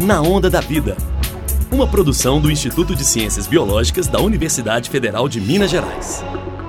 Na Onda da Vida, uma produção do Instituto de Ciências Biológicas da Universidade Federal de Minas Gerais.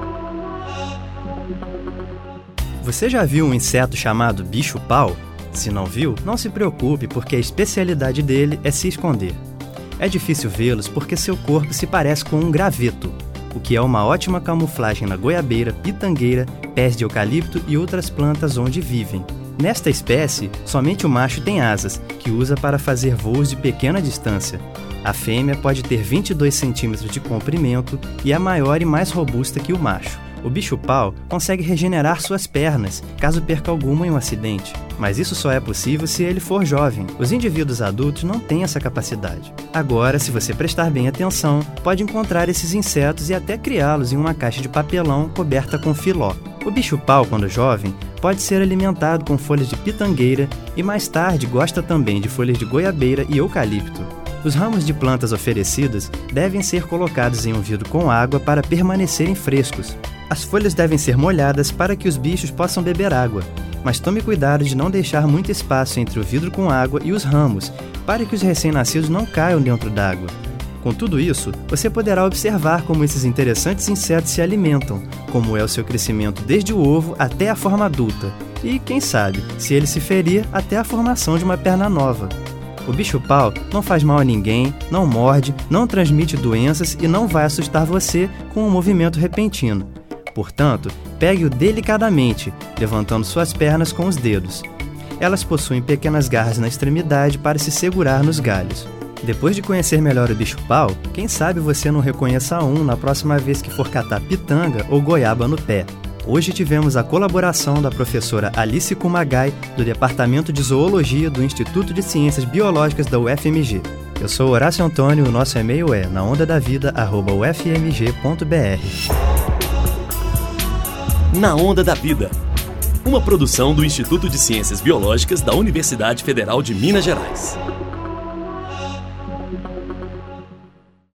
Você já viu um inseto chamado bicho-pau? Se não viu, não se preocupe, porque a especialidade dele é se esconder. É difícil vê-los porque seu corpo se parece com um graveto, o que é uma ótima camuflagem na goiabeira, pitangueira, pés de eucalipto e outras plantas onde vivem. Nesta espécie, somente o macho tem asas, que usa para fazer voos de pequena distância. A fêmea pode ter 22 centímetros de comprimento e é maior e mais robusta que o macho. O bicho-pau consegue regenerar suas pernas, caso perca alguma em um acidente. Mas isso só é possível se ele for jovem. Os indivíduos adultos não têm essa capacidade. Agora, se você prestar bem atenção, pode encontrar esses insetos e até criá-los em uma caixa de papelão coberta com filó. O bicho-pau, quando jovem, pode ser alimentado com folhas de pitangueira e mais tarde gosta também de folhas de goiabeira e eucalipto. Os ramos de plantas oferecidos devem ser colocados em um vidro com água para permanecerem frescos. As folhas devem ser molhadas para que os bichos possam beber água, mas tome cuidado de não deixar muito espaço entre o vidro com água e os ramos, para que os recém-nascidos não caiam dentro d'água. Com tudo isso, você poderá observar como esses interessantes insetos se alimentam, como é o seu crescimento desde o ovo até a forma adulta, e, quem sabe, se ele se ferir, até a formação de uma perna nova. O bicho-pau não faz mal a ninguém, não morde, não transmite doenças e não vai assustar você com um movimento repentino. Portanto, pegue-o delicadamente, levantando suas pernas com os dedos. Elas possuem pequenas garras na extremidade para se segurar nos galhos. Depois de conhecer melhor o bicho-pau, quem sabe você não reconheça um na próxima vez que for catar pitanga ou goiaba no pé. Hoje tivemos a colaboração da professora Alice Kumagai, do Departamento de Zoologia do Instituto de Ciências Biológicas da UFMG. Eu sou Horácio Antônio e o nosso e-mail é naondadavida@ufmg.br. Na Onda da Vida, uma produção do Instituto de Ciências Biológicas da Universidade Federal de Minas Gerais.